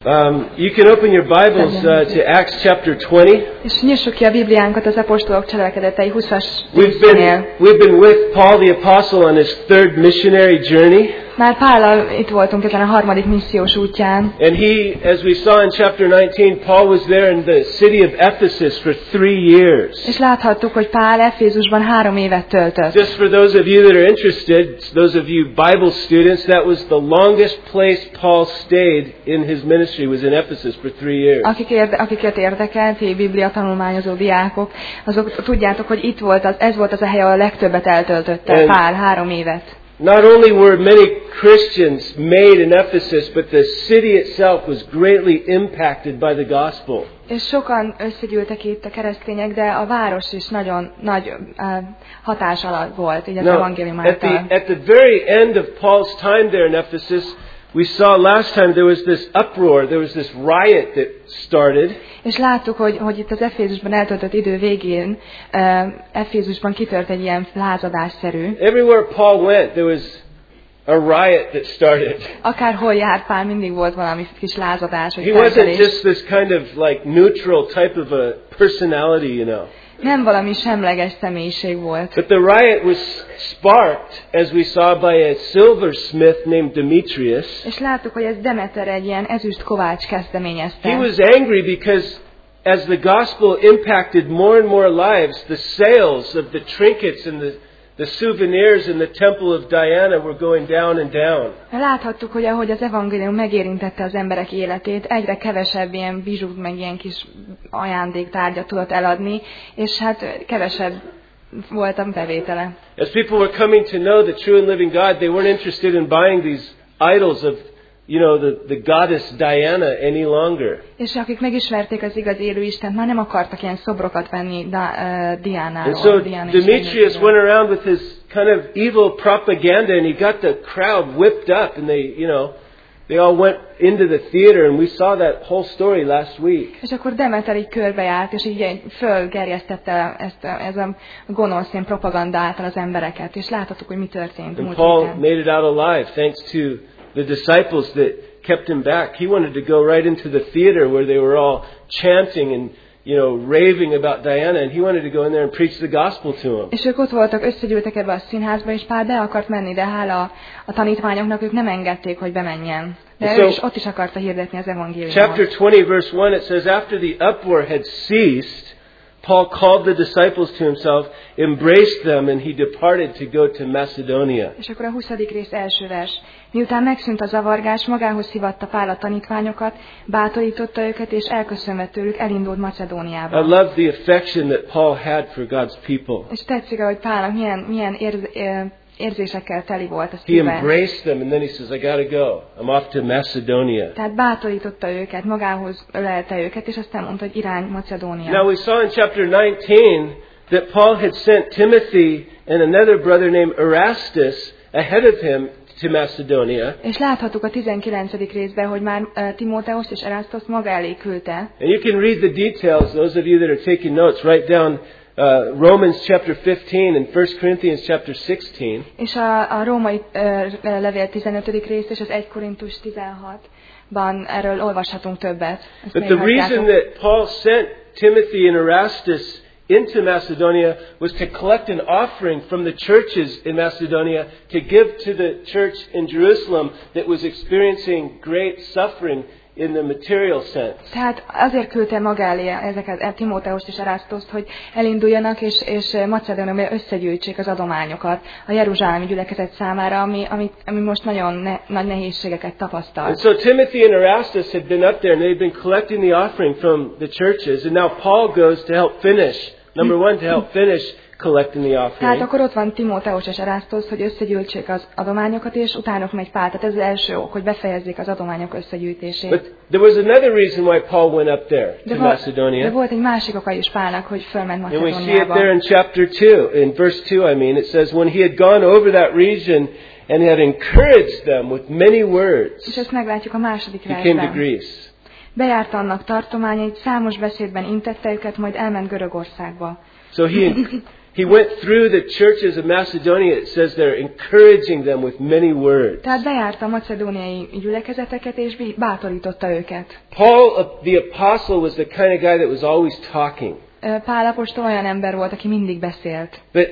You can open your Bibles to Acts chapter 20. És nyissuk ki a Bibliánkat az apostolok cselekedetei 20-as We've részénél. been with Paul the Apostle on his third missionary journey. Már Pállal itt voltunk ezen a harmadik missziós útján. And as we saw in chapter 19, Paul was there in the city of Ephesus for 3 years. És láthattuk, hogy Pál Efézusban 3 évet töltött. Just for those of you that are interested, those of you Bible students, that was the longest place Paul stayed in his ministry, was in Ephesus for 3 years. Akiket érdekelt, Biblia tanulmányozó diákok, azok tudjátok, hogy ez volt az a hely, ahol a legtöbbet eltöltötte Pál 3 évet. Not only were many Christians made in Ephesus, but the city itself was greatly impacted by the gospel. És sokan összegyűltek itt a keresztények, de a város is nagyon nagy hatás alatt volt, így az evangélium által. At the very end of Paul's time there in Ephesus, we saw last time there was this uproar, there was this riot that started. És láttuk, hogy itt az Efézusban eltöltött idő végén Efézusban kitört egy ilyen lázadásszerű. Everywhere Paul went, there was a riot that started. Akárhol járt Pál, mindig volt valami kis lázadás. He wasn't just this kind of like neutral type of a personality, you know. Nem valami semleges személyiség volt. But the riot was sparked, as we saw, by a silversmith named Demetrius. És láttuk, hogy ez Demeter, egy ilyen ezüst kovács kezdeményezte. He was angry because as the gospel impacted more and more lives, the sales of the trinkets and the souvenirs in the temple of Diana were going down and down. Láthattuk, hogy ahogy az evangélium megérintette az emberek életét, egyre kevesebb ilyen bizsút, meg ilyen kis ajándéktárgyat tudott eladni, és hát kevesebb volt a bevétele. As people were coming to know the true and living God, they weren't interested in buying these idols of, you know, the goddess Diana any longer. És akik megismerték az igaz élő Istent, már nem akartak ilyen szobrokat venni Diánáról. And so Demetrius went around with his kind of evil propaganda, and he got the crowd whipped up, and they all went into the theater, and we saw that whole story last week. És akkor Demeter így körbejárt, és így fölgerjesztette ez a gonosz ilyen propaganda által az embereket, és láthattuk, hogy mi történt. And Paul made it out alive, thanks to the disciples that kept him back. He wanted to go right into the theater where they were all chanting and, raving about Diana, and he wanted to go in there and preach the gospel to them. És ők ott voltak, összegyűltek ebbe a színházba, és Pál be akart menni, de hála a tanítványoknak ők nem engedték, hogy bemenjen. De ő is ott is akarta hirdetni az evangéliumot. Chapter 20 verse 1, it says, after the uproar had ceased, Paul called the disciples to himself, embraced them, and he departed to go to Macedonia. És akkor a 20. rész első vers. Miután megszűnt a zavargás, magához hívatta Pál a tanítványokat, bátorította őket, és elköszönve tőlük elindult Macedóniába. I love the affection that Paul had for God's people. És tetszik, hogy Pálnak milyen érzésekkel teli volt a He szíve. embraced them, and then he says, I gotta go. I'm off to Macedonia. Tehát bátorította őket, magához ölelte őket, és aztán mondta, hogy irány Macedónia. Now we saw in chapter 19 that Paul had sent Timothy and another brother named Erastus ahead of him to Macedonia. És láthattuk a 19. részben, hogy már Timóteust és Erasztust maga elé küldte. And you can read the details, those of you that are taking notes, write down Romans chapter 15 and 1 Corinthians chapter 16. És a római levél 15. részt és az 1 Korintus 16-ban erről olvashatunk többet. But the reason that Paul sent Timothy and Erastus into Macedonia was to collect an offering from the churches in Macedonia to give to the church in Jerusalem that was experiencing great suffering in the material sense. Tehát azért küldte maga elé ezeket Timóteust és Erasztust, hogy elinduljanak és Macedóniában összegyűjtsék az adományokat a jeruzsálemi gyülekezet számára, ami most nagyon nagy nehézségeket tapasztal. And so Timothy and Erastus had been up there and they'd been collecting the offering from the churches, and now Paul goes to help finish. Number one, to help finish collecting the offering. Tehát akkor ott van Timóteus és Erasztus, hogy összegyűjtsék az adományokat, és utánuk megy Pál. Tehát ez az első ok, hogy befejezzék az adományok összegyűjtését. But there was another reason why Paul went up there to Macedonia. De volt egy másik oka is Pálnak, hogy fölment Macedóniába. And we see it there in chapter 2, in verse 2 it says, when he had gone over that region and had encouraged them with many words, és ezt meglátjuk a második he came to versben. Greece. Bejárt annak tartományait, számos beszédben intette őket, majd elment Görögországba. So he went through the churches of Macedonia, it says there, encouraging them with many words. Tehát bejárta a macedóniai gyülekezeteket, és bátorította őket. Paul, the apostle, was the kind of guy that was always talking. Pál apostol olyan ember volt, aki mindig beszélt. But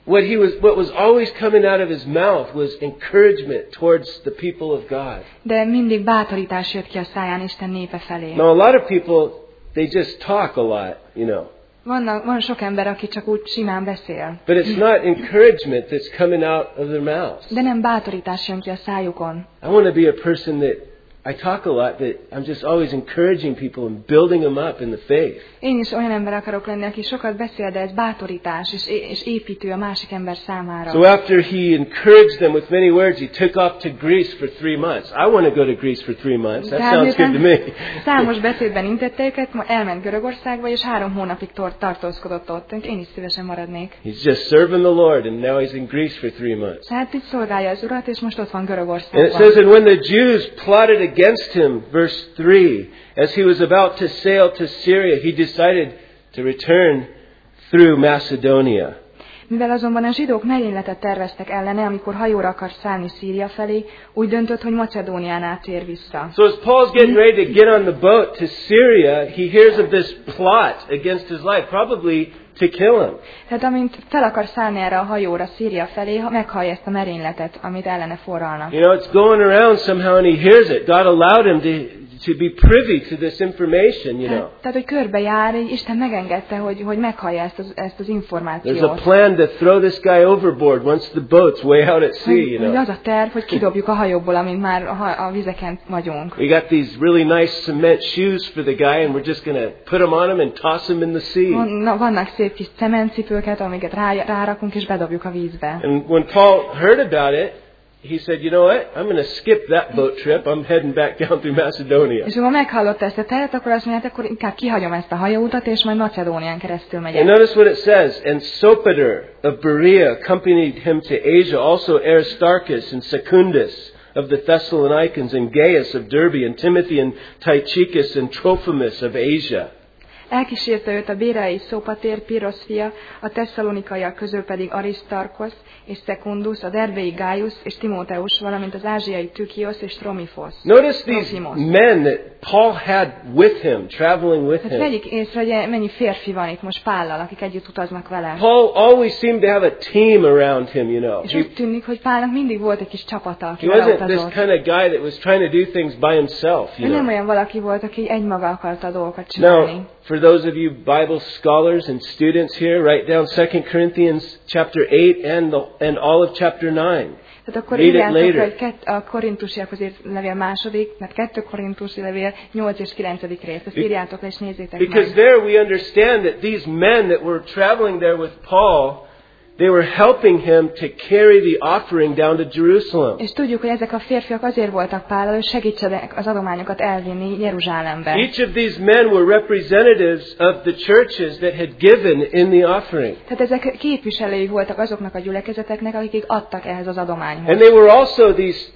what was always coming out of his mouth was encouragement towards the people of God. De mindig bátorítás jött ki a száján Isten népe felé. Now a lot of people, they just talk a lot, you know. Van sok ember, aki csak úgy simán beszél. But it's not encouragement that's coming out of their mouths. De nem bátorítás jön ki a szájukon. I want to be a person that I talk a lot, that I'm just always encouraging people and building them up in the faith. Én is olyan ember akarok lenni, aki sokat beszél, de ez bátorítás és építő a másik ember számára. So after he encouraged them with many words, he took off to Greece for 3 months. I want to go to Greece for 3 months. That sounds good to me. Számos beszédben intette őket, elment Görögországba, és 3 hónapig tartózkodott ott. Én is szívesen maradnék. He's just serving the Lord, and now he's in Greece for 3 months. Hát itt szolgálja az Urat, és most ott van Görögországban. And it says, and when the Jews plotted against him, verse 3, as he was about to sail to Syria, he decided to return through Macedonia. Mivel azonban a zsidók merényletet terveztek ellene, amikor hajóra akar szállni Szíria felé, úgy döntött, hogy Macedónián átér vissza. So as Paul's getting ready to get on the boat to Syria, he hears of this plot against his life, probably to kill him. Tehát amint fel akar szállni erre a hajóra Szíria felé, meghallja ezt a merényletet, amit ellene forralnak. You know, it's going around somehow and he hears it. God allowed him to be privy to this information, you know. Tehát, hogy körbejár, Isten megengedte, hogy meghallja ezt az információt. There's a plan to throw this guy overboard once the boat's way out at sea, you know. Hogy az a terv, hogy kidobjuk a hajóból, amint már a vizeken vagyunk. We got these really nice cement shoes for the guy and we're just going to put them on him and toss him in the sea. Vannak szép kis cementcipőket, amiket rárakunk és bedobjuk a vízbe. And when Paul heard about it, he said, you know what? I'm going to skip that boat trip. I'm heading back down through Macedonia. És amikor meghallotta ezt a tervet, akkor azt mondja, akkor inkább kihagyom ezt a hajóutat, és majd Macedónián keresztül megyek. And notice what it says. And Sopater of Berea accompanied him to Asia, also Aristarchus and Secundus of the Thessalonians, and Gaius of Derbe, and Timothy and Tychicus and Trophimus of Asia. Elkísérte őt a béreai Szópatér, Pirosz fia, a tesszalonikaiak közül pedig Aristarkos és Secundus, a derbei Gaius és Timóteus, valamint az ázsiai Tükiosz és Tromifosz. Notice these men that Paul had with him, traveling with him. Vegyük észre, hogy mennyi férfi van itt most Pállal, akik együtt utaznak vele. Paul always seemed to have a team around him, you know. És úgy tűnik, hogy Pálnak mindig volt egy kis csapata, aki he wasn't this kind of guy that was trying to do things by himself, you know. Nem olyan valaki volt, aki egymaga akarta a dolgokat csinálni. Now, for those of you Bible scholars and students here, write down 2 Corinthians chapter 8 and all of chapter 9. Tehát akkor írjátok, hogy a Korintusiakhoz írt levél második, mert 2 Korintusi levél 8 és 9. részt. Ezt írjátok le és nézzétek meg. Because there we understand that these men that were traveling there with Paul, they were helping him to carry the offering down to Jerusalem. És tudjuk, hogy ezek a férfiak azért voltak Pállal, hogy segítsenek az adományokat elvinni Jeruzsálembe. Each of these men were representatives of the churches that had given in the offering. Tehát ezek képviselői voltak azoknak a gyülekezeteknek, akik adtak ehhez az adományhoz. And they were also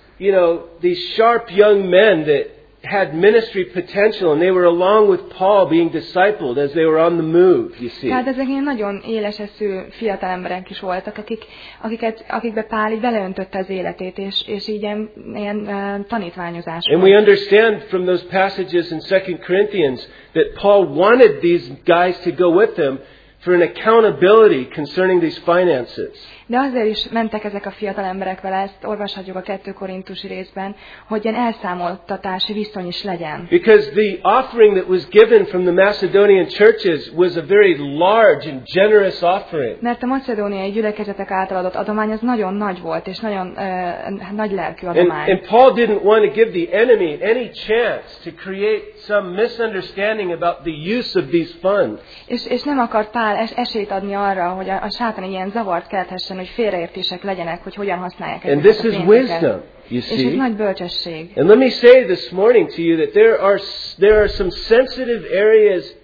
these sharp young men that had ministry potential, and they were along with Paul being discipled as they were on the move, you see. Tehát ezek ilyen nagyon éles eszű fiatal emberek is voltak, akikbe Pál így beleöntötte az életét, és így ilyen tanítványozás. And we understand from those passages in 2 Corinthians that Paul wanted these guys to go with him for an accountability concerning these finances. De azért is mentek ezek a fiatal emberek vele, ezt olvashatjuk a 2 Korintusi részben, hogy ilyen elszámoltatási viszony is legyen. Because the offering that was given from the Macedonian churches was a very large and generous offering. Mert a macedóniai gyülekezetek által adott adomány az nagyon nagy volt, és nagyon nagy lelkű adomány. And Paul didn't want to give the enemy any chance to create some misunderstanding about the use of these funds. És nem akart Pál esélyt adni arra, hogy a sátán ilyen zavart kelthessen, hogy félreértések legyenek, hogy hogyan használják ezeket a pénzeket. Wisdom, you see. És ez nagy bölcsesség. And let me say this morning to you that there are some sensitive areas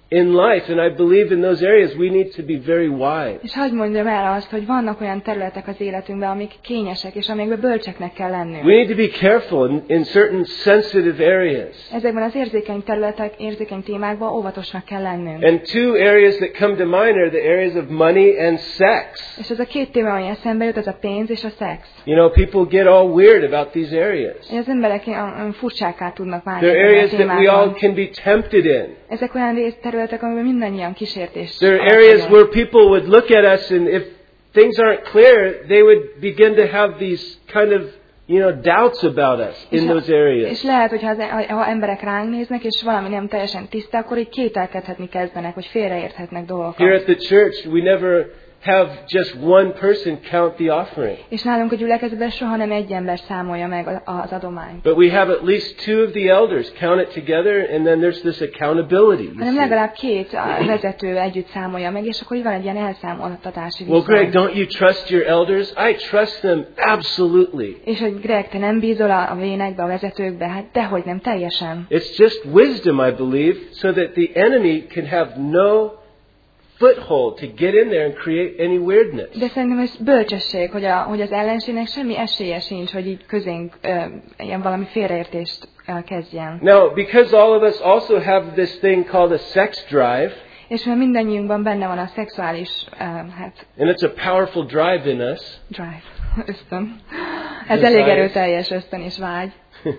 in life, and I believe in those areas we need to be very wise. És hadd mondjam el azt, hogy vannak olyan területek az életünkben, amik kényesek, és amikben bölcseknek kell lennünk. We need to be careful in certain sensitive areas. Ezekben az érzékeny területek, érzékeny témákban óvatosnak kell lennünk. And two areas that come to mind are the areas of money and sex. És ez a két téma, ami eszembe jut, az a pénz és a szex. You know, people get all weird about these areas. Az emberek furcsákká tudnak válni. They're areas that we all can be tempted in. Ezek olyan területek, amiben mindannyian kísértést. There are areas where people would look at us, and if things aren't clear, they would begin to have these kind of, doubts about us in those areas. És lehet, hogy ha emberek ránk néznek, és valami nem teljesen tiszta, akkor így kételkedhetni kezdenek, hogy félreérthetnek dolgokat. Here at the church, we never have just one person count the offering. És nálunk a gyülekezetben soha nem egy ember számolja meg az adományt. But we have at least two of the elders count it together, and then there's this accountability. Hanem legalább két vezető együtt számolja meg, és akkor így van egy ilyen elszámoltatási viszony. Well, Greg, don't you trust your elders? I trust them absolutely. És hogy Greg, te nem bízol a vénekbe, a vezetőkbe? Hát dehogy nem, teljesen. It's just wisdom, I believe, so that the enemy can have no foothold to get in there and create any weirdness. De szerintem ez bölcsesség, hogy az ellenségnek semmi esélye sincs, hogy így közénk ilyen valami félreértést kezdjen. Now, because all of us also have this thing called a sex drive, és mert mindannyiunkban benne van a szexuális, and it's a powerful drive in us. Drive, ösztön. Ez elég erőteljes ösztön és vágy.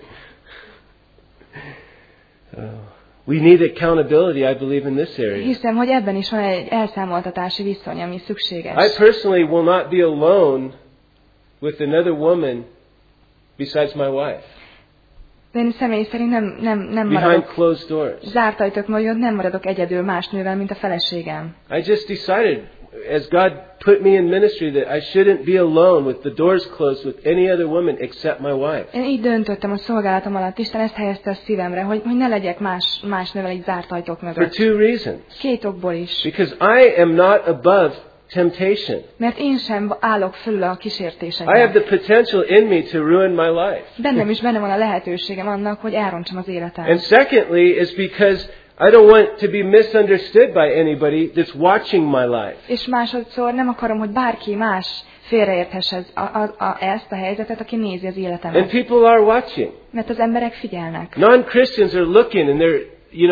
We need accountability, I believe, in this area. Hiszem, hogy ebben is van egy elszámoltatási viszony, ami szükséges. I personally will not be alone with another woman besides my wife. De én személy szerint nem behind maradok closed doors. zárt ajtók mögött, nem maradok egyedül más nővel, mint a feleségem. I just decided, as God put me in ministry, that I shouldn't be alone with the doors closed with any other woman except my wife. Én így döntöttem a szolgálatom alatt, Isten ezt helyezte a szívemre, hogy ne legyek más nővel így zárt ajtók mögött. For two reasons. Két okból is. Because I am not above temptation. Mert én sem állok fölül a kísértéseknek. I have the potential in me to ruin my life. Bennem is benne van a lehetőségem annak, hogy elrontsam az életem. And secondly is because I don't want to be misunderstood by anybody that's watching my life. És másodszor nem akarom, hogy bárki más félreérthesse ezt a helyzetet, aki nézi az életemet. And people are watching. Mert az emberek figyelnek. Non-Christians are looking and they're,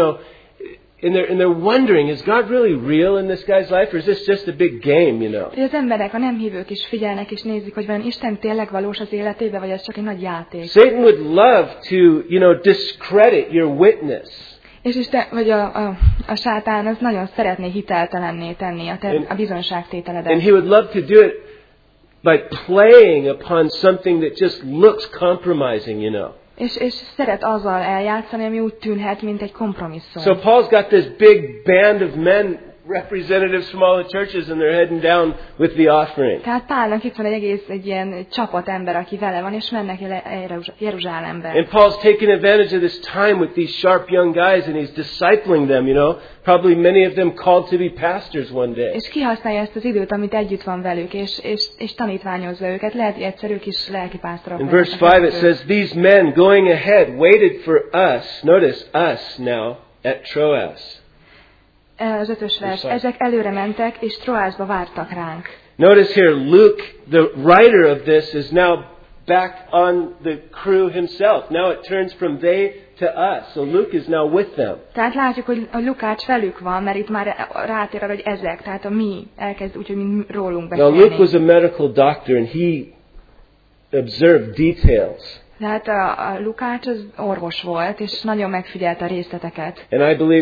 and they're wondering, is God really real in this guy's life, or is this just a big game, Az emberek, a nem hívők is figyelnek és nézik, hogy vajon Isten tényleg valós az életében, vagy ez csak egy nagy játék. Satan would love to, discredit your witness. És Isten, vagy a sátán az nagyon szeretné hiteltelenné tenni a bizonságtételedet. And he would love to do it by playing upon something that just looks compromising, És szeret azzal eljátszani, ami úgy tűnhet, mint egy kompromisszum. So Paul's got this big band of men, representatives from all the churches, and they're heading down with the offering. Tehát Pálnak itt van egy ilyen csapat ember, aki vele van, és mennek Jeruzsálembe. And Paul's taking advantage of this time with these sharp young guys, and he's discipling them, Probably many of them called to be pastors one day. És kihasználja ezt az időt, amit együtt van velük, és tanítványozza őket. Lehet, hogy egyszer ők is lelkipásztorok. In verse 5 it says, these men going ahead waited for us, notice us now, at Troas. Az 5. vers. Ezek előre mentek, és Troásba vártak ránk. Notice here, Luke, the writer of this, is now back on the crew himself. Now it turns from they to us. So Luke is now with them. Tehát látjuk, hogy a Lukács velük van, mert itt már rátér arra, hogy ezek, tehát a mi elkezd úgy, hogy mi rólunk beszélni. Now Luke was a medical doctor and he observed details. Tehát a Lukács az orvos volt, és nagyon megfigyelte a részleteket. And I believe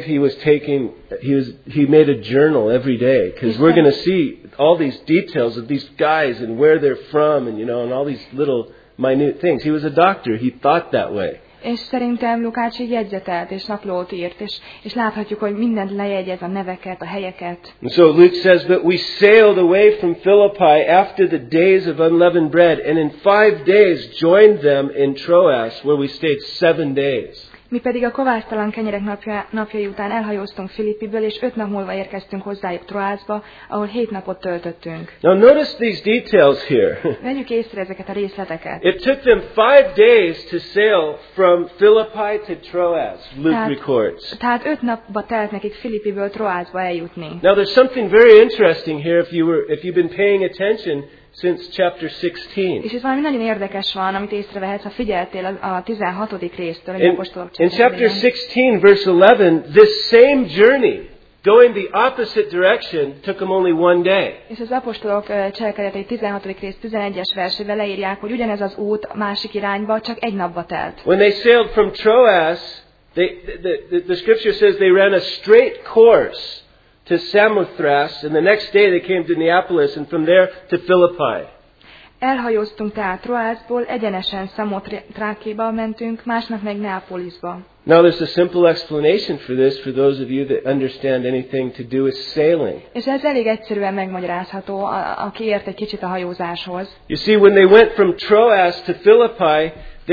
he made a journal every day, because we're going to see all these details of these guys and where they're from, and and all these little minute things. He was a doctor. He thought that way. És szerintem Lukács így jegyzetelt, és naplót írt, és láthatjuk, hogy mindent lejegyez, a neveket, a helyeket. And so Luke says, but we sailed away from Philippi after the days of unleavened bread, and in 5 days joined them in Troas, where we stayed 7 days. Mi pedig a kovásztalan kenyerek napjai után elhajóztunk Filippiből, és 5 nap múlva érkeztünk hozzájuk Troászba, ahol 7 napot töltöttünk. Now notice these details here. Vegyük észre ezeket a részleteket. It took them 5 days to sail from Philippi to Troas, Luke records. Tehát 5 napba telt nekik Filippiből Troászba eljutni. Now there's something very interesting here if you've been paying attention since chapter 16. És itt valami nagyon érdekes van, amit észrevehetsz, ha figyeltél a 16. résztől, a apostolok In chapter 16, verse 11, this same journey, going the opposite direction, took them only one day. És az apostolok cselekedetei 16. rész 11-es versében leírják, hogy ugyanez az út másik irányba csak egy napba telt. When they sailed from Troas, the scripture says they ran a straight course to Samothrace, and the next day they came to Neapolis, and from there to Philippi. Elhajóztunk tehát Troászból, egyenesen Szamothrákéba mentünk, másnap meg Neapolisba. Now there's a simple explanation for this for those of you that understand anything to do with sailing. És ez elég egyszerűen megmagyarázható, aki ért egy kicsit a hajózáshoz. You see, when they went from Troas to Philippi,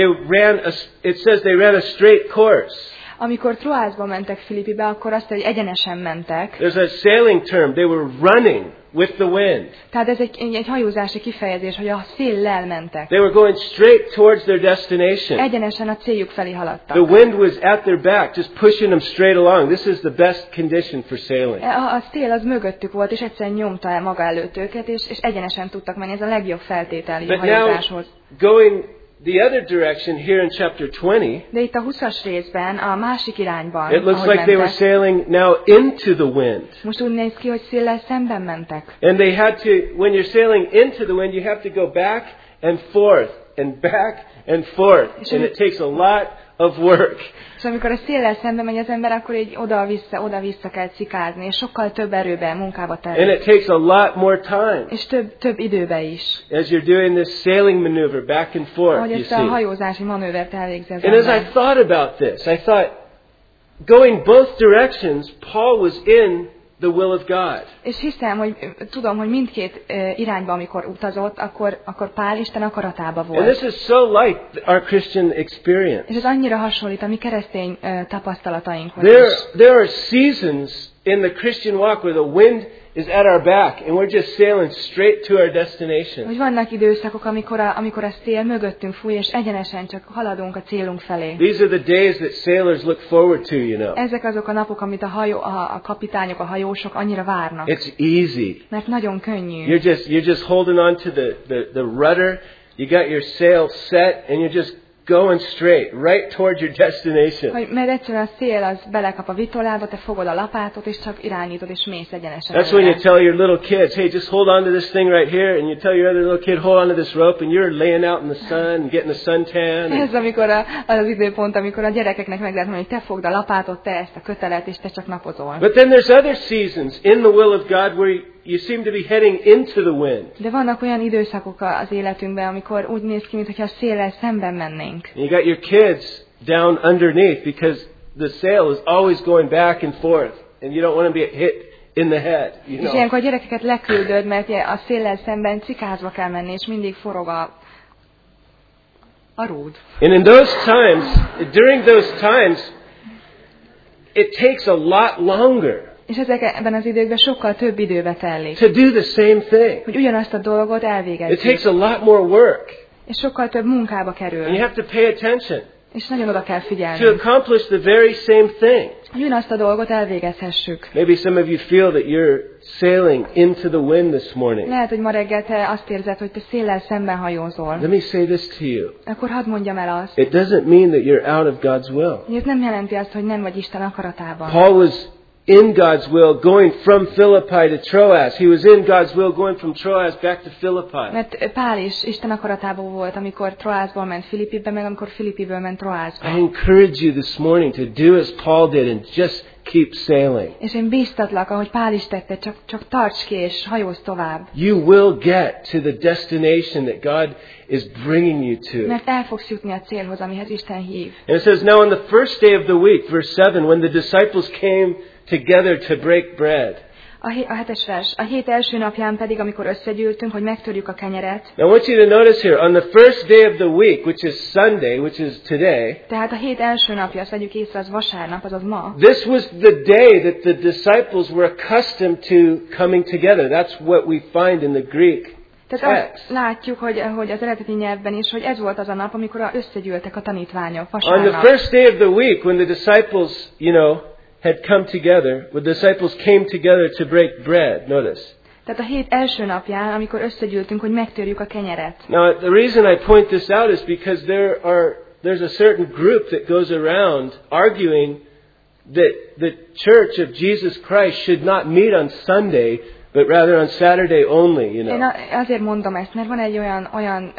it says they ran a straight course. Amikor Troászba mentek Filippibe, akkor azt, hogy egyenesen mentek. There's a sailing term. They were running with the wind. Tehát ez egy hajózási kifejezés, hogy a széllel mentek. They were going straight towards their destination. Egyenesen a céljuk felé haladtak. The wind was at their back, just pushing them straight along. This is the best condition for sailing. A szél az mögöttük volt, és egyszerűen nyomta el maga előtt őket, és egyenesen tudtak menni. Ez a legjobb feltétel a hajózáshoz. Going the other direction here in chapter 20. De itt a 20-as részben, a másik irányban, it looks like they were sailing now into the wind. Most úgy néz ki, hogy széllel szemben mentek. And they had to, when you're sailing into the wind, you have to go back and forth and back and forth. And it takes a lot of work. És amikor a széllel szembe megy az ember, akkor így oda-vissza kell cikázni, és sokkal több erőben, munkába telik. And it takes a lot more time. És több időbe is. As you're doing this sailing maneuver back and forth, ahogy ezt a hajózási manővert elvégzi az ember. And as I thought about this, I thought, going both directions, Paul was in the will of God. És hiszem, hogy tudom, hogy mindkét irányba, amikor utazott, akkor Pál Isten akaratába volt. And this is so like our Christian experience. És ez annyira hasonlít a mi keresztény tapasztalatainkhoz is. There are seasons in the Christian walk where the wind is at our back and we're just sailing straight to our destination. Hogy vannak időszakok, amikor a szél mögöttünk fúj, és egyenesen csak haladunk a célunk felé. These are the days that sailors look forward to, you know. Ezek azok a napok, amit a kapitányok, a hajósok annyira várnak. It's easy. Mert nagyon könnyű. You're just holding on to the rudder. You got your sail set and you're just going straight, right towards your destination. Mert egyszerűen a szél az belekap a vitolába, te fogod a lapátot, és csak irányítod, és mész egyenesen. That's when you tell your little kids, hey, just hold on to this thing right here, and you tell your other little kid, hold on to this rope, and you're laying out in the sun, and getting the suntan. Ez amikor az időpont, amikor a gyerekeknek meg lehet mondani, hogy te fogd a lapátot, te ezt a kötelet, és te csak napozol. But then there's other seasons in the will of God where you seem to be heading into the wind. De vannak olyan időszakok az életünkben, amikor úgy néz ki, mintha a széllel szemben mennénk. You got your kids down underneath because the sail is always going back and forth, and you don't want to be hit in the head. You know? És ilyenkor a gyerekeket leküldöd, mert a széllel szemben cikázva kell menni, és mindig forog a rúd. And in those times, during those times, it takes a lot longer. És ezekben az időkben sokkal több időbe telik. To do the same thing. Hogy ugyanazt a dolgot elvégezzük. It takes a lot more work. És sokkal több munkába kerül. And you have to pay attention. És nagyon oda kell figyelni. To accomplish the very same thing. Hogy ugyanazt a dolgot elvégezhessük. Maybe some of you feel that you're sailing into the wind this morning. Lehet, hogy ma reggel te azt érzed, hogy te széllel szemben hajózol. Let me say this to you. Akkor hadd mondjam el azt. It doesn't mean that you're out of God's will. Ez nem jelenti azt, hogy nem vagy Isten akaratában. Paul was in God's will going from Philippi to Troas. He was in God's will going from Troas back to Philippi. Mert Pál is Isten akaratában volt, amikor Troászból ment Filippibe, meg amikor Filippiből ment Troászba. I encourage you this morning to do as Paul did and just keep sailing. És én bíztatlak, ahogy Pál is tette, csak tarts ki és hajózz tovább. You will get to the destination that God is bringing you to. Mert el fogsz jutni a célhoz, amihez Isten hív. And it says, now on the first day of the week, verse 7, when the disciples came together to break bread. A 7-es vers. A hét első napján pedig, amikor összegyűltünk, hogy megtörjük a kenyeret. Now I want you to notice here, on the first day of the week, which is Sunday, which is today, Tehát a hét első napja, azt vegyük észre, az vasárnap, azaz ma. this was the day that the disciples were accustomed to coming together. That's what we find in the Greek Tehát text. azt látjuk, hogy az eredeti nyelvben is, hogy ez volt az a nap, amikor összegyűltek a tanítványok, On the vasárnap. first day of the week, when the disciples, had come together, when the disciples came together to break bread, notice. Tehát a hét első napján, amikor összegyűltünk, hogy megtörjük a kenyeret. Now, the reason I point this out is because there's a certain group that goes around arguing that the Church of Jesus Christ should not meet on Sunday, but rather on Saturday only, Én azért mondom ezt, mert van egy olyan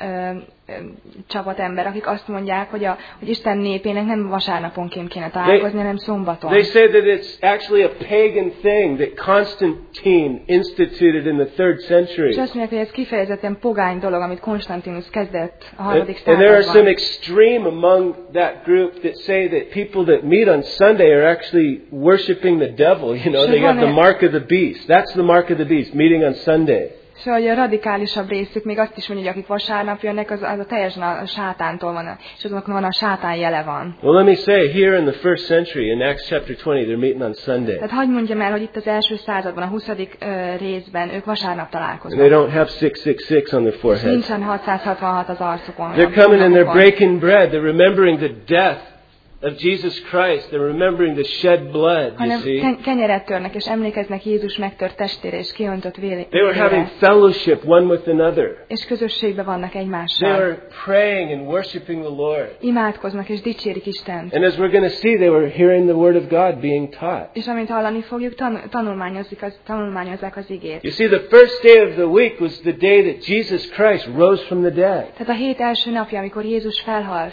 csapat ember, akik azt mondják, hogy Isten népének nem vasárnaponként kéne találkozni, hanem szombaton. They say that it's actually a pagan thing that Constantine instituted in the 3rd century. És azt mondják, hogy ez kifejezetten pogány dolog, amit Konstantinus kezdett a 3. And there are some században. extreme among that group that say that people that meet on Sunday are actually worshiping the devil. They have the mark of the beast. That's the mark of the beast, meeting on Sunday. És hogy a radikálisabb részük még azt is mondja, hogy akik vasárnap jönnek, az a teljesen a sátántól van, és azoknak van a sátán jele van. Well, let me say, here in the 1st century, in Acts chapter 20, they're meeting on Sunday. Tehát hadd mondjam el, hogy itt az első században, a 20. részben ők vasárnap And they találkoznak. don't have 666 on their foreheads. Nincsen 666 az arcukon. They're coming and they're breaking bread. They're remembering the death of Jesus Christ. They're remembering the shed blood, you hanem see. kenyeret törnek, és emlékeznek Jézus megtört testére, és kiöntött They were having vérére. fellowship one with another. És közösségben vannak They egymással. were praying and worshiping the Lord. Imádkoznak, és dicsérik Istent. And as we're going to see, they were hearing the word of God being taught. És amint hallani fogjuk, tanulmányozzák az igét. You see, the first day of the week was the day that Jesus Christ rose from the dead. Tehát a hét első napja, amikor Jézus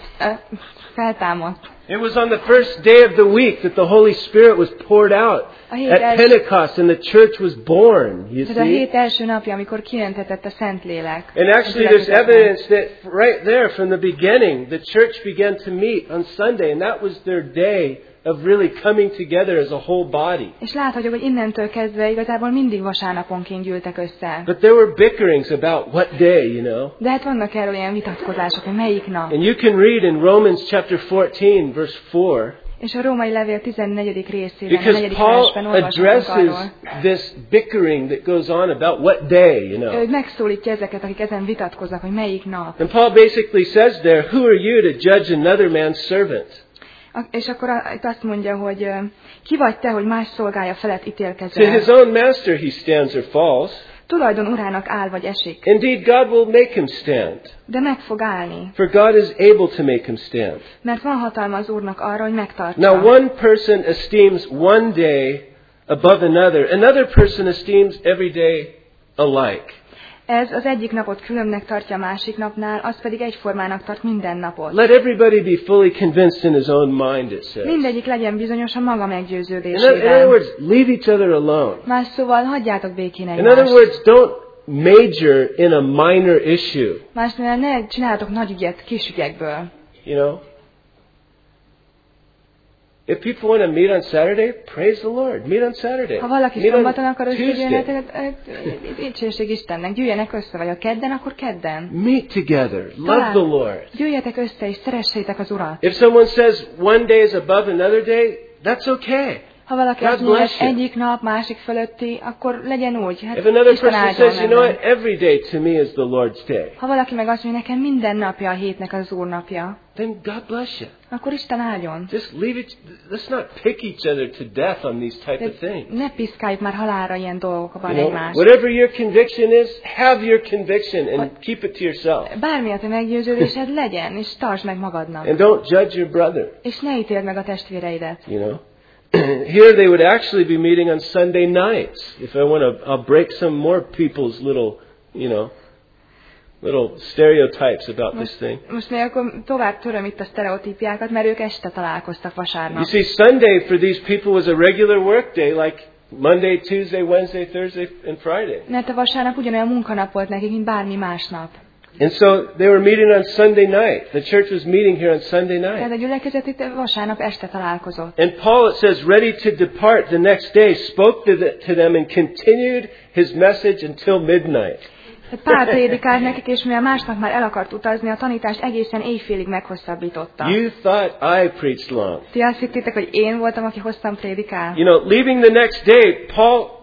feltámadt. It was on the first day of the week that the Holy Spirit was poured out at Pentecost and the church was born, you Tehát a see. hét első napja, amikor kiöntetett a Szentlélek. And actually there's evidence that right there from the beginning, the church began to meet on Sunday, and that was their day of really coming together as a whole body. És láthatjuk, hogy innentől kezdve igazából mindig vasárnaponként gyűltek össze. But there were bickerings about what day, De hát vannak erről ilyen vitatkozások, hogy melyik nap. And you can read in Romans chapter 14, verse 4, És a Római Levél 14. részében, a because 4. Paul versben olvasunk addresses arról. this bickering that goes on about what day, Ő megszólítja ezeket, akik ezen vitatkoznak, hogy melyik nap. And Paul basically says there, who are you to judge another man's servant? És akkor itt azt mondja, hogy ki vagy te, hogy más szolgája felett To his ítélkezel? own master he stands or falls. Tulajdon urának áll vagy esik, Indeed, God will make him stand. de meg fog állni, For God is able to make him stand. mert van hatalma az Úrnak arra, hogy megtartsa. Now one person esteems one day above another. Another person esteems every day alike. Ez az egyik napot különbnek tartja a másik napnál, az pedig egyformának tart minden napot. Let everybody be fully convinced in his own mind, it says. Mindegyik legyen bizonyos a maga In other meggyőződésében. words, leave each other alone. Más szóval, hagyjátok békén In other egymást. words, don't major in a minor issue. Másnál ne csináltok nagy ügyet kis ügyekből. If people want to meet on Saturday, praise the Lord. Meet on Saturday. Ha valaki Meet on szombaton akar összegyűlni, Tuesday. dicsőség Istennek, gyűjjenek össze, vagy a kedden, akkor kedden. Meet together. Love the Lord. Gyűjjetek össze, és szeressétek az Urat. If someone says one day is above another day, that's okay. Ha valaki God azt mondja, bless hogy you. egyik nap, másik fölötti, akkor legyen úgy. Hát If another Isten person áldjon says, you know ebben. what, every day to me is the Lord's day, Ha valaki meg azt mondja, nekem minden napja a hétnek az Úr napja, then God bless you. akkor Isten áldjon. Just leave it. Let's not pick each other to death on these type of De things. ne piszkáljuk már halálra ilyen dolgokban You know, egymást. whatever your conviction is, have your conviction and keep it to yourself. Bármi a te meggyőződésed legyen, és tartsd meg magadnak. And don't judge your brother. És ne ítéld meg a testvéreidet. Here they would actually be meeting on Sunday nights. If I want to, I'll break some more people's little stereotypes about this thing. Most még akkor tovább töröm itt a sztereotípiákat, mert ők este találkoztak You vasárnap. see, Sunday for these people was a regular work day, like Monday, Tuesday, Wednesday, Thursday, and Friday. Mert a vasárnap ugyanolyan munkanap volt nekik, mint bármi más nap. And so they were meeting on Sunday night. The church was meeting here on Sunday Tehát night. a gyülekezet itt vasárnap este találkozott. And Paul, it says, ready to depart the next day, spoke to them and continued his message until midnight. Pál prédikált nekik, és mivel másnap már el akart utazni, a tanítást egészen éjfélig meghosszabbította. You thought I preached long. Ti azt hittétek, hogy én voltam, aki hosszan prédikál? You know, leaving the next day, Paul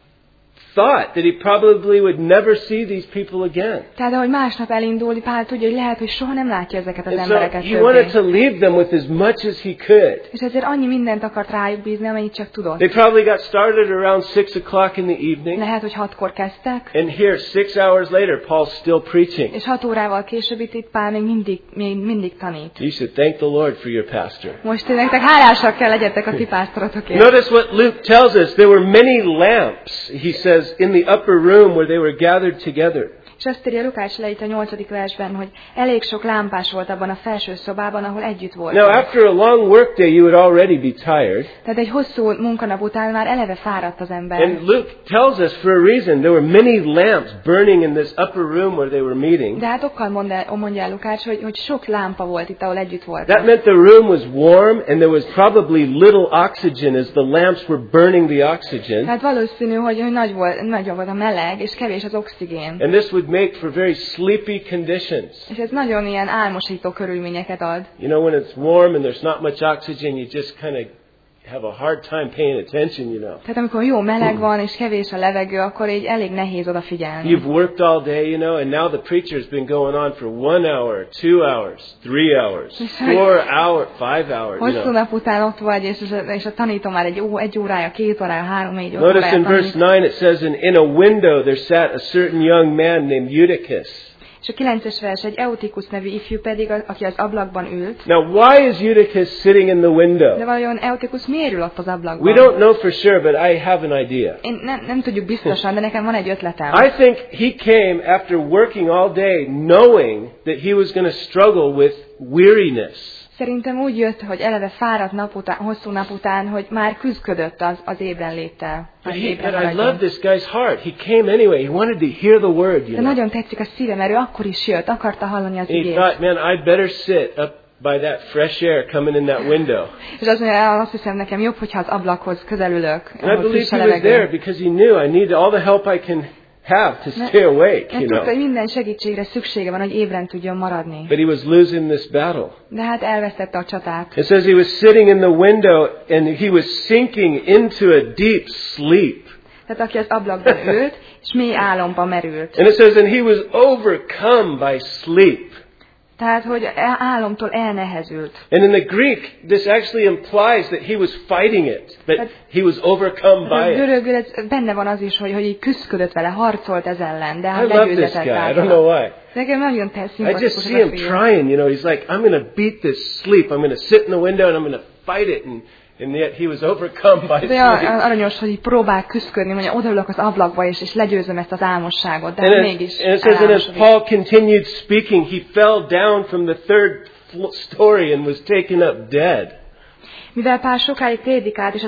thought that he probably would never see these people again. Tehát ahogy másnap elindul, Pál tudja, hogy lehet, hogy soha nem látja ezeket az And so embereket he wanted többé. to leave them with as much as he could. És ezért annyi mindent akart rájuk bízni, amennyit csak tudott. They probably got started around 6 o'clock in the evening. Lehet, hogy 6-kor kezdtek, And here, 6 hours later, Paul's still preaching. és 6 órával később itt Pál még mindig tanít. You should thank the Lord for your pastor. Most nektek hálásak kell legyetek a ti pásztorotokért. Notice what Luke tells us. There were many lamps, he says, in the upper room where they were gathered together. És azt írja Lukács leírt a 8. versben, hogy elég sok lámpás volt abban a felső szobában, ahol együtt voltak. Now, after a long workday, you would already be tired. Tehát egy hosszú munkanap után már eleve fáradt az ember. And Luke tells us for a reason. There were many lamps burning in this upper room where they were meeting. De hát okkal mondja el Lukács, hogy sok lámpa volt itt, ahol együtt voltak. That meant the room was warm and there was probably little oxygen as the lamps were burning the oxygen. Hát valószínű, hogy nagy volt a meleg, és kevés az oxigén. And this would make for very sleepy conditions. És ez nagyon ilyen álmosító körülményeket ad. You know, when it's warm and there's not much oxygen, you just kind of have a hard time paying attention, you know. Tehát amikor jó meleg van, és kevés a levegő, akkor így elég nehéz odafigyelni. You've worked all day, you know, and now the preacher's been going on for 1 hour, 2 hours, 3 hours, 4 hours, 5 hours, you Hosszú know. nap után ott vagy, és a tanító már egy órája, 2 órája, 3-4 Notice órája in verse tanít. 9 it says, in a window there sat a certain young man named Eutychus. És a 9-es vers, egy Eutikus nevű ifjú pedig, aki az ablakban ült. Now, why is Eutychus sitting in the window? De vajon Eutikus miért ül ott az ablakban? We don't know for sure, but I have an idea. Én nem tudjuk biztosan, de nekem van egy ötletem. I think he came after working all day knowing that he was going to struggle with weariness. Szerintem úgy jött, hogy eleve fáradt hosszú nap után, hogy már küzdködött az ébrenléttel. But I love this guy's heart. He came anyway. He wanted to hear the word, you De know. nagyon tetszik a szíve, mert ő akkor is jött, akarta hallani az And he igét. thought, man, I'd better sit up by that fresh air coming in that window. És azt hiszem, nekem jobb, hogyha az ablakhoz közelülök. And I believe he was there because he knew I need all the help I can have to stay awake, you tudta, hogy know. minden segítségre szüksége van, hogy ébren tudjon maradni. But he was losing this battle. De hát elvesztette a csatát. It says he was sitting in the window and he was sinking into a deep sleep. Tehát aki az ablakban ült, és mély álomba merült. And it says, and he was overcome by sleep. Tehát, hogy álomtól elnehezült. And in the Greek, this actually implies that he was fighting it, that he was overcome by it. Görögül benne van az is, hogy így küzdködött vele, harcolt ez ellen, de I hát love this legyőzetett guy. I don't általa. know why. Nekem nagyon I just szimpatikus see him a fiú. trying, you know. He's like, I'm going to beat this sleep. I'm going to sit in the window and I'm going to fight it. And yet he was overcome by De sleep. aranyos, hogy így próbál küzdködni, mondja, odaülök az ablakba, és legyőzöm ezt az álmosságot, de And mégis it says, and as elámosodik. Paul continued speaking, he fell down from the third story and was taken up dead. Mivel Pál sokáig prédikált, és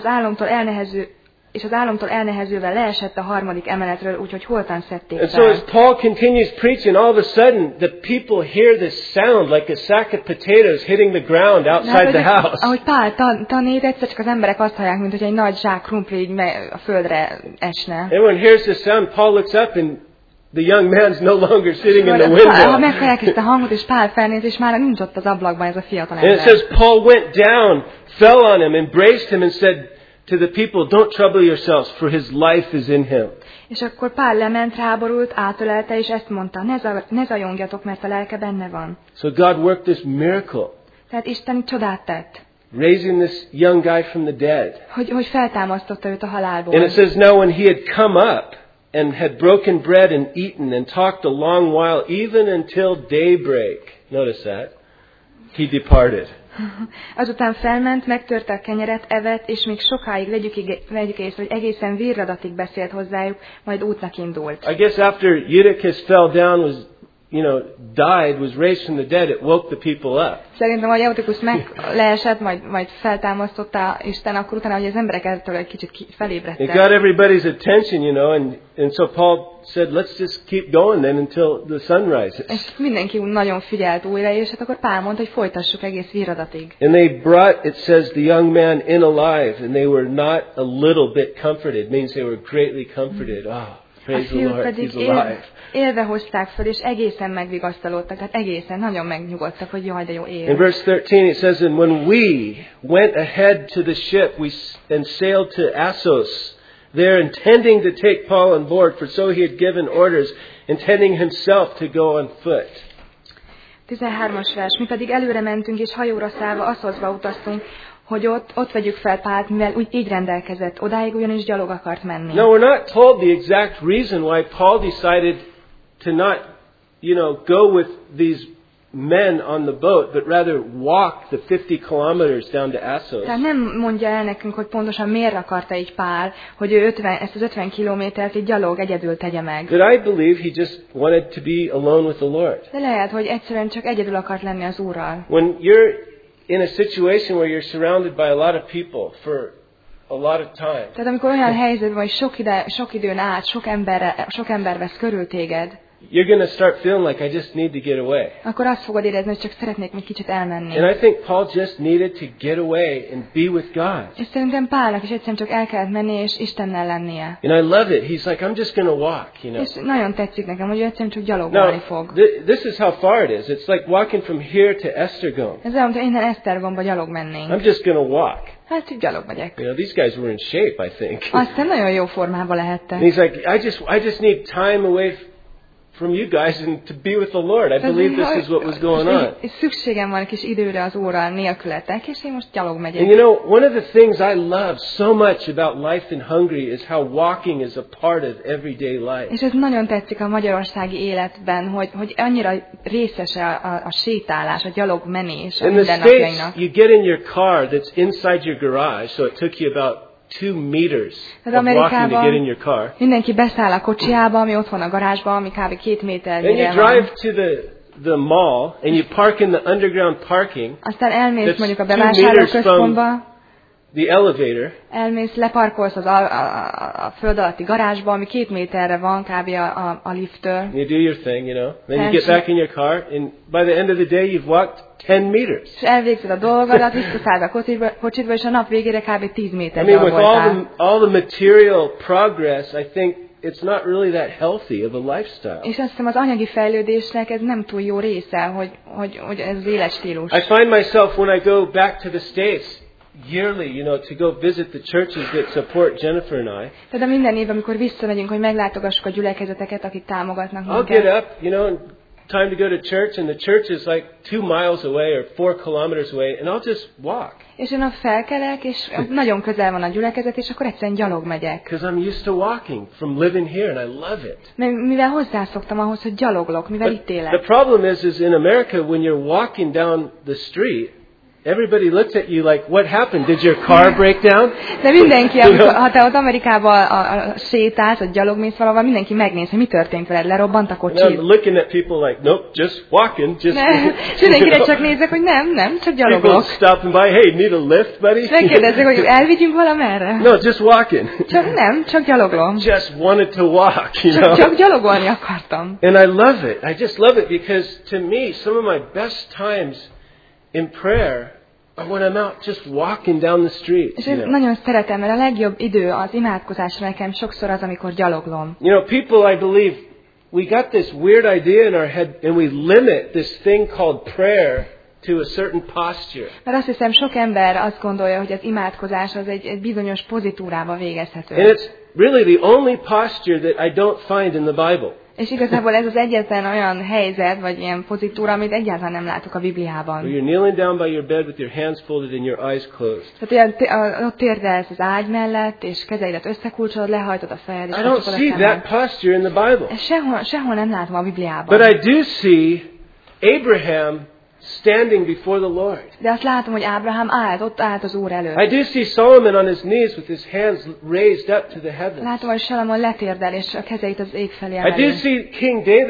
az álomtól elnehezővel leesett a 3. emeletről, úgyhogy holtan szedték And so as fel. Paul continues preaching, all of a sudden the people hear this sound like a sack of potatoes hitting the ground De outside the house. ahogy Pál tanít, egyszer csak az emberek azt hallják, mint hogy egy nagy zsák krumpli így a földre esne. Everyone hears this sound. Paul looks up and the young man's no longer sitting in the Ha window. meghallják ezt a hangot, és Pál felnéz, és már nincs ott az ablakban ez a fiatal And it ember. says Paul went down, fell on him, embraced him and said to the people, don't trouble yourselves, for his life is in him. És akkor Pál lement, ráborult, átölelte, és ezt mondta, ne zajongjatok, mert a lelke benne van. So God worked this miracle, Tehát Isten csodát tett, raising this young guy from the dead. hogy feltámasztotta őt a halálból. And it says now when he had come up and had broken bread and eaten and talked a long while, even until daybreak, notice that, he departed. Azután felment, megtörte a kenyeret, evett, és még sokáig vegyük észre, hogy egészen virradatig beszélt hozzájuk, majd útnak indult. I guess after Eutychus fell down, was died, was raised from the dead, it woke the people up. Szerintem, hogy Eutikus leesett, majd feltámasztotta Isten, akkor utána, hogy az emberek ettől egy kicsit felébredtek. It got everybody's attention, and so Paul said, let's just keep going then until the sun rises. És mindenki nagyon figyelt újra, és hát akkor Pál mondta, hogy folytassuk egész viradatig. And they brought, it says, the young man in alive, and they were not a little bit comforted. It means they were greatly comforted. Praise the Lord, he's alive. Élve hozták föl, és egészen megvigasztalódtak, tehát egészen nagyon megnyugodtak, hogy jaj, de jó él. In verse 13 it says, and when we went ahead to the ship and sailed to Assos, there intending to take Paul on board, for so he had given orders, intending himself to go on foot. 13-as vers. Mi pedig előre mentünk, és hajóra szállva Assoszba utaztunk, hogy ott vegyük fel Pált, mivel úgy így rendelkezett, odáig ugyanis gyalog akart menni. No, we're not told the exact reason why Paul decided to not, go with these men on the boat, but rather walk the 50 kilometers down to Assos. Tehát nem mondja el nekünk, hogy pontosan miért akarta így Pál, hogy ő ezt az 50 kilométert így gyalog egyedül tegye meg. But I believe he just wanted to be alone with the Lord. De lehet, hogy egyszerűen csak egyedül akart lenni az Úrral. When you're in a situation where you're surrounded by a lot of people for a lot of time. Tehát amikor olyan helyzetben, hogy sok időn át, sok ember vesz körül téged, you're going to start feeling like I just need to get away. Akkor azt fogod érezni, hogy csak szeretnék még kicsit elmenni. And I think Paul just needed to get away and be with God. És szerintem Pálnak is egyszerűen csak el kellett menni és Istennel lennie. And I love it. He's like, I'm just going to walk, És nagyon tetszik nekem, hogy ő egyszerűen csak gyalogolni fog. This is how far it is. It's like walking from here to Esztergom. Ez olyan, hogy innen Esztergomba gyalog mennénk. I'm just going to walk. Hát így gyalog megyek. These guys were in shape, I think. Aztán nagyon jó formában lehettek. And he's like, I just need time away from you guys and to be with the Lord. I believe this is what was going on. És szükségem van egy kis időre az Úrral nélkületek, és én most gyalog megyek. And one of the things I love so much about life in Hungary is how walking is a part of everyday life. És ez nagyon tetszik a magyarországi életben, hogy annyira részes a sétálás, a gyalogmenés a mindennapjainak. In the States, you get in your car that's inside your garage, so it took you about 2 meters of walking to get in your car. Mindenki beszáll a kocsiába, ami ott van a garázsban, ami kb. 2 méternyire van. And you drive to the mall and you park in the underground parking. Aztán elmész mondjuk a bevásárlóközpontba. The elevator. Elmész, leparkolsz a föld alatti garázsba, ami 2 méterre van kb. A lifttől. You do your thing, Then you get back in your car, and by the end of the day you've walked 10 meters. És elvégzed a dolgodat, visszaszállsz a kocsidba, és a nap végére kb. 10 méterre with all the material progress, I think it's not really that healthy of a lifestyle. És azt hiszem az anyagi fejlődésnek ez nem túl jó része, hogy ez az életstílus. I find myself when I go back to the States yearly, to go visit the churches that support Jennifer and I. Tehát minden év, amikor visszamegyünk, hogy meglátogassuk a gyülekezeteket, akik támogatnak minket. I'll get up, time to go to church, and the church is like 2 miles away or 4 kilometers away, and I'll just walk. És én felkelek, és nagyon közel van a gyülekezet, és akkor egyszerűen gyalog megyek. Because I'm used to walking from living here, and I love it. Mivel hozzászoktam ahhoz, hogy gyaloglok, mivel itt élek. The problem is in America when you're walking down the street, everybody looks at you like, what happened? Did your car break down? De mindenki, ha te ott Amerikában a sétálsz, vagy gyalogmész valahol, mindenki megnéz, hogy mi történt veled, lerobbant a kocsid. I'm looking at people like, nope, just walking, just. És mindenkire csak nézek, hogy nem, csak gyaloglok. People stopping by, hey, need a lift, buddy? Megkérdezzük, hogy elvigyünk valamerre? No, just walking. Csak gyaloglom. Just wanted to walk, Csak gyalogolni akartam. And I love it. I just love it because to me, some of my best times in prayer are when I'm out just walking down the street. És én nagyon szeretem, mert a legjobb idő az imádkozásra nekem sokszor az, amikor gyaloglom. People, I believe, we got this weird idea in our head and we limit this thing called prayer to a certain posture. Mert azt hiszem, sok ember azt gondolja, hogy az imádkozás az egy bizonyos pozitúrába végezhető. And it's really the only posture that I don't find in the Bible. És igazából ez az egyetlen olyan helyzet, vagy ilyen pozitúra, amit egyáltalán nem látok a Bibliában. You're kneeling down by your bed with your hands folded and your eyes closed. Tehát ott térdelsz az ágy mellett, és kezeidet összekulcsolod, lehajtod a fejed, és I don't see that posture in the Bible. Sehol nem látom a Bibliában. But I do see Abraham standing before the Lord. De azt látom, hogy Ábrahám ott állt az Úr előtt. I do see Solomon on his knees with his hands raised up to the heavens. Látom, hogy Salamon letérdel, és a kezeit az ég felé emeli. I do see King David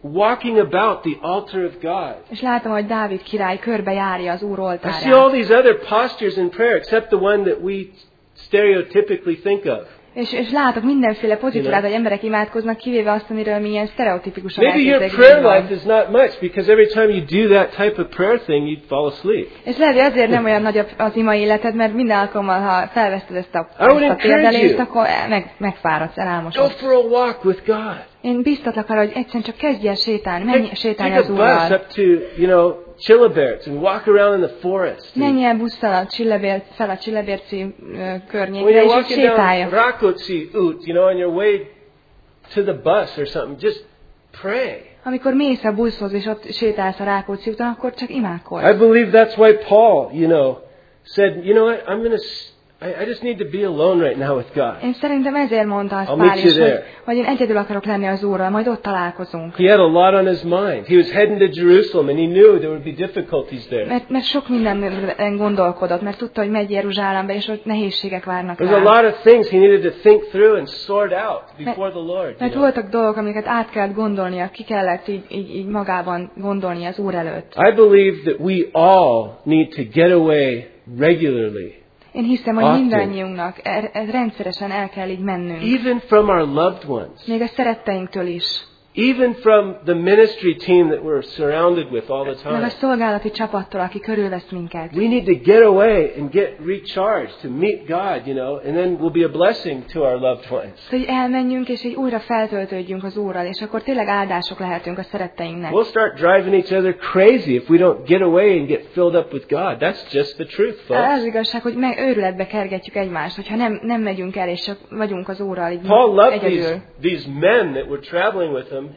walking about the altar of God. És látom, hogy Dávid király körbejárja az Úr I see oltárját. all these other postures in prayer except the one that we stereotypically think of. És látok mindenféle pozitúrát, hogy emberek imádkoznak, kivéve azt, amiről mi ilyen sztereotipikusan Maybe your elképzeljük. prayer life is not much because every time you do that type of prayer thing, you'd fall asleep. És lehet, hogy azért nem olyan nagy az ima életed, mert minden alkalommal, ha felveszted ezt a encourage térdelést, you. akkor megfáradsz, Go elálmosodsz. for a walk with God. Én biztatlak arra, hogy egyszerűen csak kezdj el sétálni, menj sétálni Take az a bus Úrral. up to, Chilliberts and walk around in the forest. Menj el busszal fel a Csillebérci When környékre, you're és ott walking down sétálj. Rákóczi út, on your way to the bus or something, just pray. Amikor mész a buszhoz, és ott sétálsz a Rákóczi úton, akkor csak imádkozz. I believe that's why Paul, said, what, I just need to be alone right now with God. Én szerintem ezért mondta azt I'll Pál meet you is, there. hogy én egyedül akarok lenni az Úrral, majd ott találkozunk. He had a lot on his mind. He was heading to Jerusalem and he knew there would be difficulties there. Mert sok mindenben gondolkodott, mert tudta, hogy megy Jeruzsálembe, és ott nehézségek várnak There's a rá. lot of things he needed to think through and sort out before the Lord. Mert voltak dolgok, amiket át kellett gondolnia, ki kellett így magában gondolni az Úr előtt. I believe that we all need to get away regularly. Én hiszem, hogy Often. mindannyiunknak rendszeresen el kell így mennünk. Even from our loved ones. Még a szeretteinktől is. Even from the ministry team that we're surrounded with all the Meg a time. szolgálati csapattól, aki körülvesz minket. We need to get away and get recharged to meet God, and then we'll be a blessing to our loved ones. Hogy elmenjünk, és így újra feltöltődjünk az Úrral, és akkor tényleg áldások lehetünk a szeretteinknek. We'll start driving each other crazy if we don't get away and get filled up with God. That's just the truth, Az folks. igazság, hogy őrületbe kergetjük egymást, hogyha nem megyünk el, és csak vagyunk az Úrral így Paul loved egyedül. these men that were traveling with him.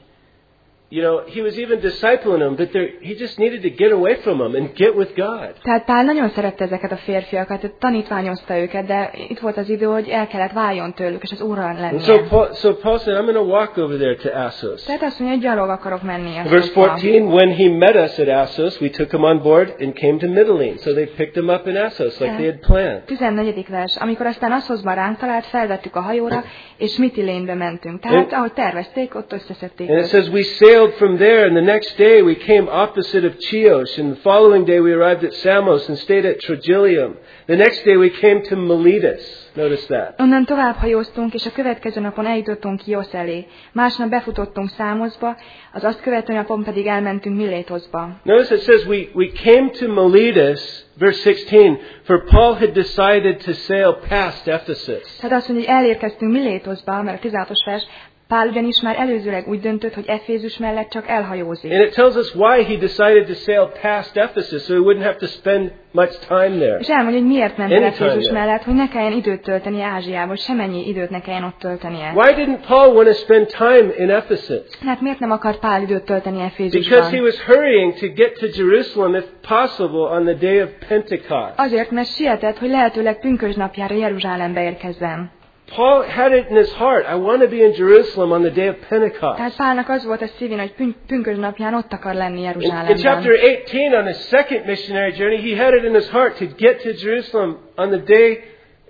He was even discipling them, but he just needed to get away from them and get with God. Tehát Pál nagyon szerette ezeket a férfiakat, tanítványozta őket, de itt volt az idő, hogy el kellett váljon tőlük, és az Úrral And lennie. so Paul said, I'm going to walk over there to Assos. Tehát azt mondja, hogy gyalog akarok menni. Verse 14, when he met us at Assos, we took him on board and came to Mytilene. So they picked him up in Assos like they had planned. 14. vers. Amikor aztán Assoszban ránk talált, felvettük a hajóra, és Mytilénbe mentünk. Tehát, ahogy tervezték, ott összeszedték And it őt. says we sailed from there, and the next day we came opposite of Chios, and the following day we arrived at Samos and stayed at Trogilium. The next day we came to Miletus. Notice that. Onnan tovább hajóztunk, és a következő napon eljutottunk Kiosz elé. Másnap befutottunk Számoszba, az azt követő napon pedig elmentünk Milétoszba. Notice it says we came to Miletus, verse 16, for Paul had decided to sail past Ephesus. Tehát azt mondja, hogy elérkeztünk Milétoszba, mert a 16-os vers, Pál ugyanis már előzőleg úgy döntött, hogy Efézus mellett csak elhajózik. And it tells us why he decided to sail past Ephesus, so he wouldn't have to spend much time there. És elmondja, hogy miért ment el Anytime Efézus there. mellett, hogy ne kelljen időt tölteni Ázsiában, hogy semennyi időt ne kelljen ott töltenie. Why didn't Paul want to spend time in Ephesus? Hát miért nem akart Pál időt tölteni Because he Efézusban? was hurrying to get to Jerusalem, if possible, on the day of Pentecost. Azért, mert sietett, hogy lehetőleg pünkösdnapjára Jeruzsálembe érkezzen. Paul had it in his heart, I want to be in Jerusalem on the day of Pentecost. Tehát Pálnak az volt a szívén, hogy pünkösdnapján ott akar lenni In Jeruzsálemben. chapter 18, on his second missionary journey, he had it in his heart to get to Jerusalem on the day,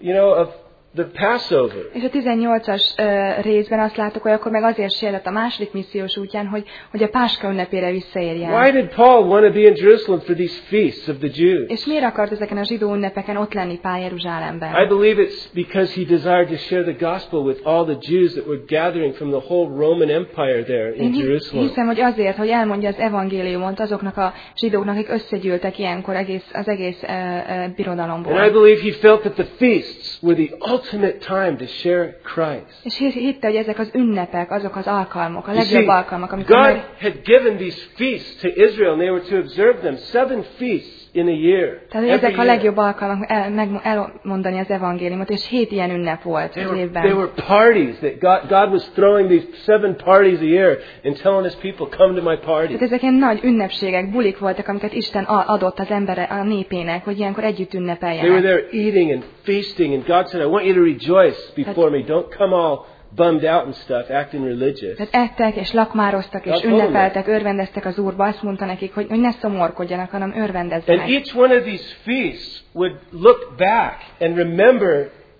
of the Passover. És a 18-as részben azt láttuk, hogy akkor meg azért sietett a második missziós útján, hogy a Páska ünnepére visszaérjen. Why did Paul want to be in Jerusalem for these feasts of the Jews? És miért akart ezeken a zsidó ünnepeken ott lenni Pál Jeruzsálemben? I believe it's because he desired to share the gospel with all the Jews that were gathering from the whole Roman Empire there in Én Jerusalem. hiszem, hogy azért, hogy elmondja az evangéliumot azoknak a zsidóknak, akik összegyűltek ilyenkor az egész birodalomból. And I believe he felt that the feasts were the ultimate time to share Christ. És hitte, hogy ezek az ünnepek, azok az alkalmak, a You see, legjobb alkalmak, amikor God had given these feasts to Israel, and they were to observe them, 7 feasts in a year. tehát hogy ezek a legjobb alkalmak elmondani az evangéliumot, és 7 ilyen ünnep volt az They évben. were parties that God was throwing these 7 parties a year and telling his people, come to my party. Tehát ezek ilyen nagy ünnepségek, bulik voltak, amiket Isten adott az a népének, hogy ilyenkor együtt They were ünnepeljenek. there eating and feasting, and God said, I want you to rejoice before me. Don't come all bummed out and stuff, acting religious. Tehát ettek, és lakmároztak, és ünnepeltek, örvendeztek az Úrba. Azt mondta nekik, hogy ne szomorkodjanak, hanem And örvendezzenek. each one of these feasts would look back and remember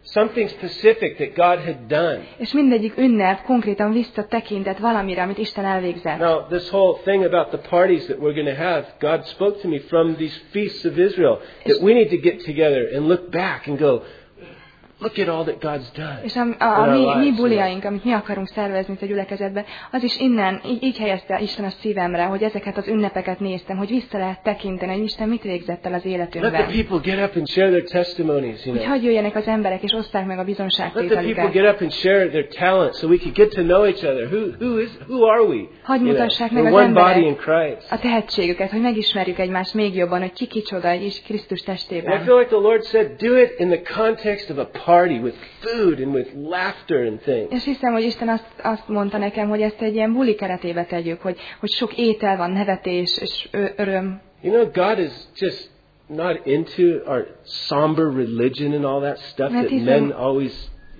something specific that God had done. És mindegyik ünnep konkrétan visszatekintett valamire, amit Isten elvégzett. Now, this whole thing about the parties that we're going to have, God spoke to me from these feasts of Israel, that we need to get together and look back and go, look at all that God's done. És a mi buliaink, amit mi akarunk szervezni itt a gyülekezetben, az is innen, így helyezte Isten a szívemre, hogy ezeket az ünnepeket néztem, hogy vissza lehet tekinteni, hogy Isten mit végzett el az életünkben. Let the people get up and share their testimonies, Hogy hadd jöjjenek az emberek, és oszták meg a bizonságtételüket. Let the people get up and share their talents, so we can get to know each other. Who are we? Hadd mutassák meg We're az one body in emberek Christ. a tehetségüket, hogy megismerjük egymást még jobban, hogy ki kicsoda is Krisztus And I testében. feel like the Lord said, do it in the context of a party with food and with laughter and things. És hiszem, hogy Isten azt mondta nekem, hogy ezt egy ilyen buli keretébe tegyük, hogy sok étel van, nevetés és öröm. You know, God is just not into our somber religion and all that stuff that men always,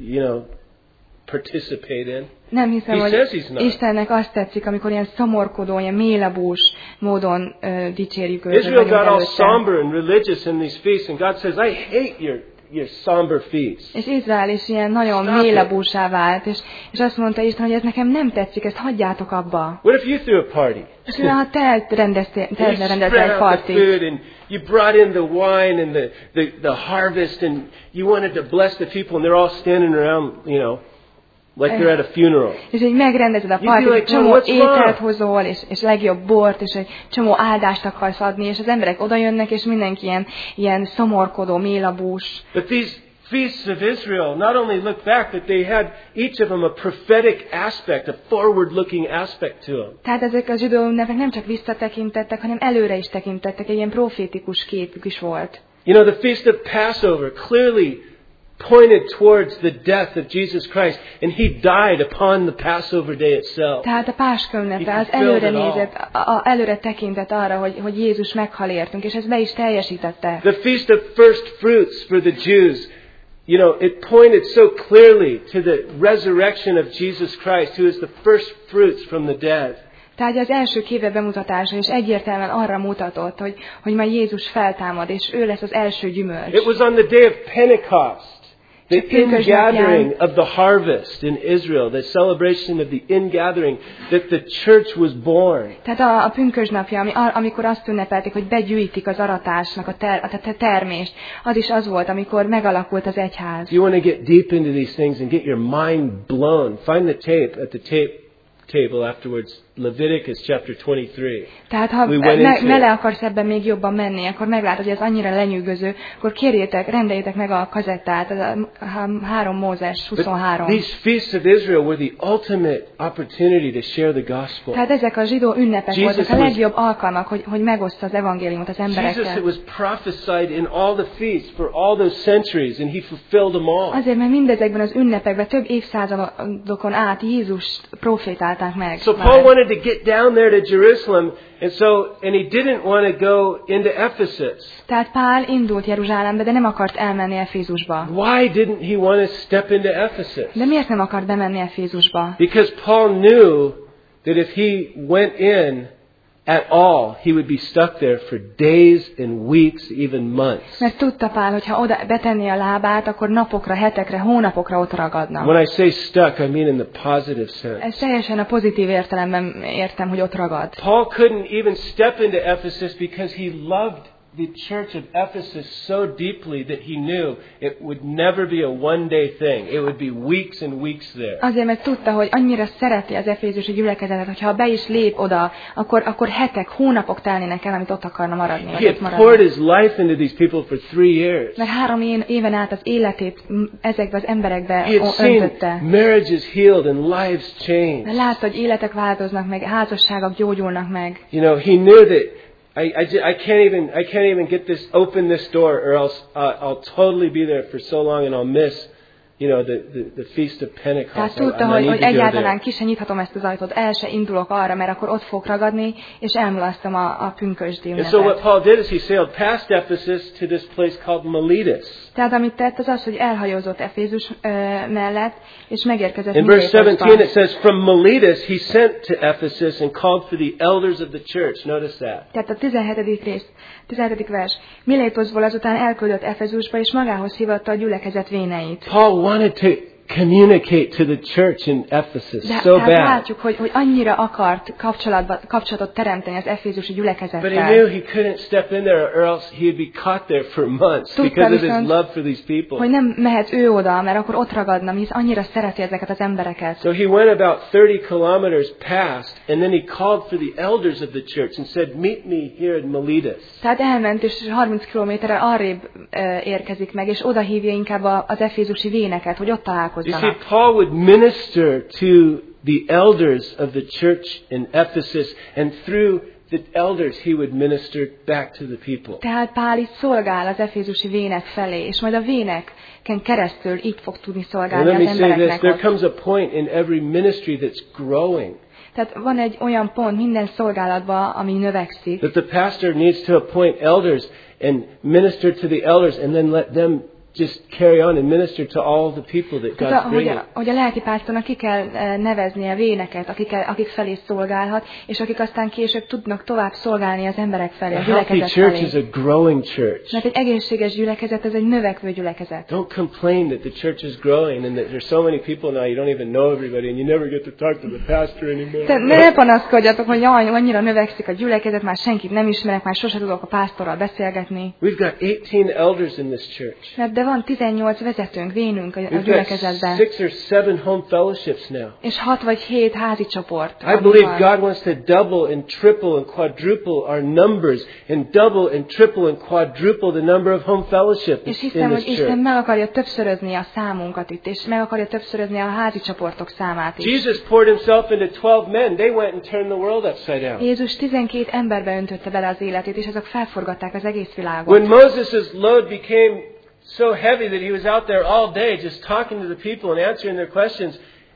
participate in. Nem hiszem, He hogy says he's not. Istennek azt tetszik, amikor ilyen szomorkodó, ilyen mélabús módon dicsérjük őt. Israel got all somber and religious in these feasts, and God says, I hate your somber feasts. És Izrael is ilyen nagyon mélabúsá vált, és azt mondta Isten, hogy ez nekem nem tetszik, ezt hagyjátok abba. What if you threw a party? És ha te rendeztél egy partit, you brought in the wine and the harvest, and you wanted to bless the people, and they're all standing around, like they're at a funeral. És így megrendezed a partit, egy csomó ételt hozol, és legjobb bort, és egy csomó áldást akarsz adni, és az emberek odajönnek, és mindenki ilyen szomorkodó, mélabús. But these feasts of Israel not only look back, but they had each of them a prophetic aspect, a forward-looking aspect to them. Tehát ezek a zsidó ünnepek nem csak visszatekintettek, hanem előre is tekintettek, egy ilyen profétikus képük is volt. You know, the feast of Passover clearly pointed towards the death of Jesus Christ, and He died upon the Passover day itself. Tehát a Páska ünnepe az előre nézett, előre tekintett arra, hogy Jézus meghal értünk, és ez be is teljesítette. The feast of first fruits for the Jews, it pointed so clearly to the resurrection of Jesus Christ, who is the first fruits from the dead. Tehát az első kéve bemutatása is egyértelműen arra mutatott, hogy majd Jézus feltámad, és ő lesz az első gyümölcs. It was on the day of Pentecost. The ingathering of the harvest in Israel, the celebration of the ingathering, that the church was born. Tehát a pünkösdnapja, amikor azt ünnepelték, hogy begyűjtik az aratásnak a termést, az is az volt, amikor megalakult az egyház. You want to get deep into these things and get your mind blown. Find the tape at the tape table afterwards. Leviticus chapter 23. Tehát ha mele akarsz ebben még jobban menni, akkor meglátod, hogy ez annyira lenyűgöző, akkor rendeljétek meg a kazettát, a 3 Mózes 23. These feasts of Israel were the ultimate opportunity to share the gospel. Tehát ezek a zsidó ünnepek voltak a legjobb alkalmak, hogy megoszta az evangéliumot az emberekkel. Jesus, it was prophesied in all the feasts for all those centuries, and He fulfilled them all. Azért, mert mindezekben az ünnepekben több évszázadokon át Jézus profétálták meg. So Paul wanted to get down there to Jerusalem, and he didn't want to go into Ephesus. Tehát Pál indult Jeruzsálembe, de nem akart elmenni Efézusba. Why didn't he want to step into Ephesus? De miért nem akart bemenni Efézusba? Because Paul knew that if he went in at all, he would be stuck there for days and weeks, even months. Mert tudta Pál, hogy ha oda betenné a lábát, akkor napokra, hetekre, hónapokra ott ragadna. When I say stuck, I mean in the positive sense. Ez teljesen a pozitív értelemben értem, hogy ott ragad. Paul couldn't even step into Ephesus because he loved the church of Ephesus so deeply that he knew it would never be a one-day thing. It would be weeks and weeks there. Azért, mert tudta, hogy annyira szereti az efézusi gyülekezetet, hogy ha be is lép oda, akkor hetek, hónapok telnének el, amit ott akarna maradni. He had poured his life into these people for 3 years. Mert 3 éven át az életét ezekbe az emberekbe öntötte. He had seen marriages healed and lives changed. Látta, hogy életek változnak meg, házasságok gyógyulnak meg. He knew that I can't even open this door, or else I'll totally be there for so long and I'll miss the Feast of Pentecost. Tehát tudta, hogy egyáltalán ki sem nyithatom ezt az ajtót, el se indulok arra, mert akkor ott fog ragadni, és elmulasztom a pünkösdi ünnepet. And so what Paul did is he sailed past Ephesus to this place called Miletus. Tehát amit tett, az az, hogy elhajózott Efézus mellett, és megérkezett In verse 17 it says, from Miletus he sent to Ephesus and called for the elders of the church. Notice that. Tehát a 17. vers. Milétusból azután elküldött Efezusba, és magához hívatta a gyülekezet véneit. Paul wanted to communicate to the church in Ephesus so bad. Látjuk, hogy annyira akart kapcsolatot teremteni az efézusi gyülekezettel. But he knew he couldn't step in there or else he'd be caught there for months because of his love for these people. Hogy nem mehet ő oda, mert akkor ott ragadna, hisz annyira szereti ezeket az embereket. So he went about 30 kilometers past and then he called for the elders of the church and said, meet me here in Miletus. Tehát elment, és 30 kilométerre arrébb érkezik meg, és oda hívja inkább az efézusi véneket, hogy ott találkozzanak. You see, Paul would minister to the elders of the church in Ephesus, and through the elders he would minister back to the people. Tehát Pál itt szolgál az efézusi vének felé, és majd a véneken keresztül így fog tudni szolgálni az embereknek. There comes a point in every ministry that's growing. Tehát van egy olyan pont minden szolgálatban, ami növekszik. That the pastor needs to appoint elders and minister to the elders, and then let them just carry on and minister to all the people that God's bringing. Hogy a lelkipásztornak ki kell neveznie véneket, akik felé szolgálhat, és akik aztán később tudnak tovább szolgálni az emberek felé, a gyülekezet felé. A healthy church is a growing church. Mert egy egészséges gyülekezet, ez egy növekvő gyülekezet. Don't complain that the church is growing and that there's so many people now you don't even know everybody and you never get to talk to the pastor anymore. Ne panaszkodjatok, hogy jaj, annyira növekszik a gyülekezet, már senkit nem ismerek, már sose tudok a pásztorral beszélgetni. We've got 18 elders in this church. De van 18 vezetőnk, vénünk a gyülekezetben. 6 or 7 home fellowships now. És 6 vagy 7 házi csoport. I believe God wants to double and triple and quadruple our numbers and double and triple and quadruple the number of home fellowships in this church. És hiszem, hogy Isten meg akarja többszörözni a számunkat itt, és meg akarja többszörözni a házi csoportok számát is. Jesus poured himself into 12 men. They went and turned the world upside down. Jézus 12 emberbe öntötte bele az életét, és azok felforgatták az egész világot. When Moses' load became so heavy that he was out there all day just talking to the people and answering their questions,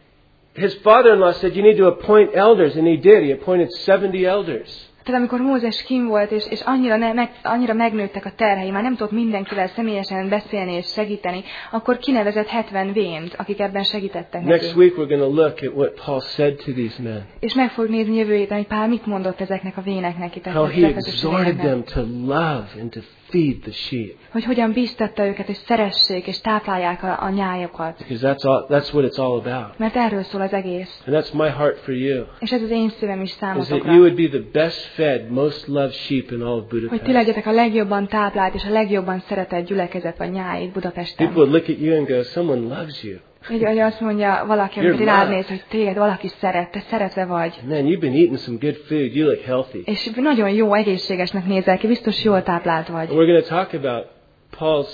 his father-in-law said, you need to appoint elders, and he did. He appointed 70 elders. Tehát amikor Mózes kim volt, és annyira megnőttek a terhei, már nem tudott mindenkivel személyesen beszélni és segíteni, akkor kinevezett 70 vént, akik ebben segítettek neki. Next week we're going to look at what Paul said to these men. És meg fog nézni jövő héten, hogy Pál mit mondott ezeknek a véneknek itt. How he exhorted them to love and to feed the sheep. Hogy hogyan bíztatta őket, hogy szeressék és táplálják a nyájokat. Because that's what it's all about. Mert erről szól az egész. And that's my heart for you. És ez az én szívem is számotokra. Is that you would be the best fed, most loved sheep in all of Budapest. Hogy ti legyetek a legjobban táplált és a legjobban szeretett gyülekezet vagy nyáj itt Budapesten. People would look at you and go, someone loves you. Így azt mondja valaki, amikor rád néz, hogy téged valaki szeret, te szeretve vagy. Man, you've been eating some good food. You look healthy. És nagyon jó, egészségesnek nézel ki, biztos jól táplált vagy. We're going to talk about Paul's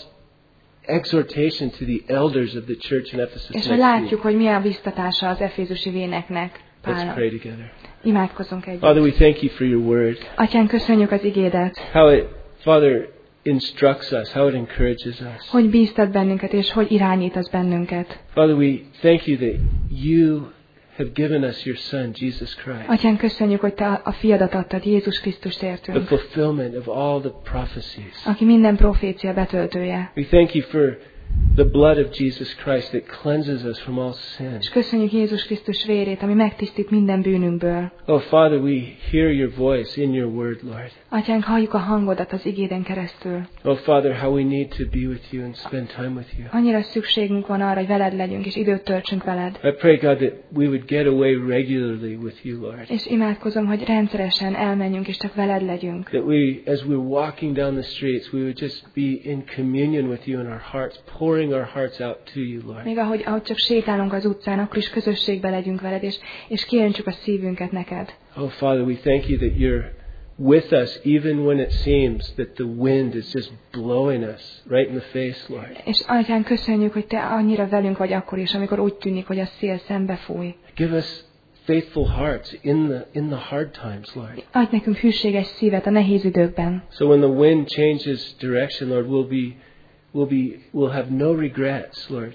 exhortation to the elders of the church in Ephesus. És hogy látjuk, hogy milyen biztatása az efézusi véneknek. Let's pray together. Imádkozzunk együtt. Father, we thank you for your word. Atyán, köszönjük az igédet. How it, Father, instructs us, how it encourages us. Hogy bíztat bennünket, és hogy irányítasz bennünket. Father, we thank you that you have given us your Son, Jesus Christ. Atyán, köszönjük, hogy te a fiadat adtad, Jézus Krisztust értünk. The fulfillment of all the prophecies. Aki minden profécia betöltője. We thank you for the blood of Jesus Christ that cleanses us from all sin. És köszönjük Jézus Krisztus vérét, ami megtisztít minden bűnünkből. Oh Father, we hear your voice in your word, Lord. Atyánk, halljuk a hangodat az igéden keresztül. Oh Father, how we need to be with you and spend time with you. Annyira szükségünk van arra, hogy veled legyünk és időt töltsünk veled. I pray, God, that we would get away regularly with you, Lord. És imádkozom, hogy rendszeresen elmenjünk és csak veled legyünk. That we, as we're walking down the streets, we would just be in communion with you in our hearts, pouring our hearts out to you, Lord. Még ahogy csak sétálunk az utcán, akkor is közösségbe legyünk veled, és kérjük a szívünket neked. Oh Father, we thank you that you're with us even when it seems that the wind is just blowing us right in the face, Lord. És Atyán, köszönjük, hogy te annyira velünk vagy akkor is, amikor úgy tűnik, hogy a szél szembe fúj. Give us faithful hearts in the hard times, Lord. Adj nekünk hűséges szívet a nehéz időkben. So when the wind changes direction, Lord, we'll have no regrets, Lord.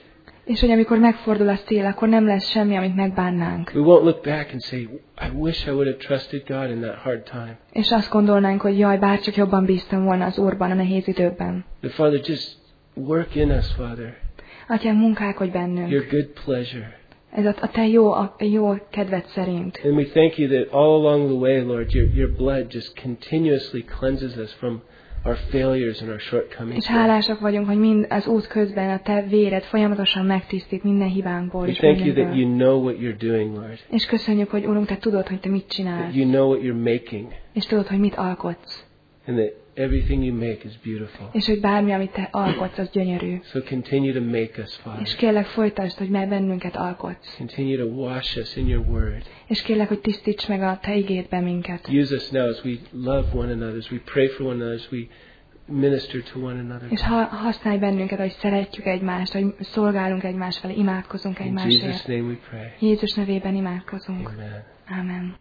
És hogy amikor megfordul a szél, akkor nem lesz semmi, amit megbánnánk. We won't look back and say, I wish I would have trusted God in that hard time. És azt gondolnánk, hogy jaj, bárcsak jobban bíztam volna az Úrban a nehéz időben. But Father, just work in us, Father. Atyám, munkálkodj bennünk. Your good pleasure. Ez a te jó kedved szerint. And we thank you that all along the way, Lord, your blood just continuously cleanses us from our failures and our shortcomings. És hálásak vagyunk, hogy mind az út közben a te véred folyamatosan megtisztít minden hibánkból. We thank you that you know what you're doing, Lord. És köszönjük, hogy Urunk, te tudod, hogy te mit That csinálsz. you know what you're making. És tudod, hogy mit alkotsz. And that everything you make is beautiful. És hogy bármi, amit te alkotsz, az gyönyörű. So continue to make us, Father. És kérlek, folytasd, hogy már bennünket alkotsz. Continue to wash us in your word. És kérlek, hogy tisztíts meg a te igédben minket. Use us now as we love one another, as we pray for one another, as we minister to one another. És használj bennünket, hogy szeretjük egymást, hogy szolgálunk egymás felé, imádkozunk In egymásért. Jesus' name we pray. Jézus nevében imádkozunk. Amen. Amen.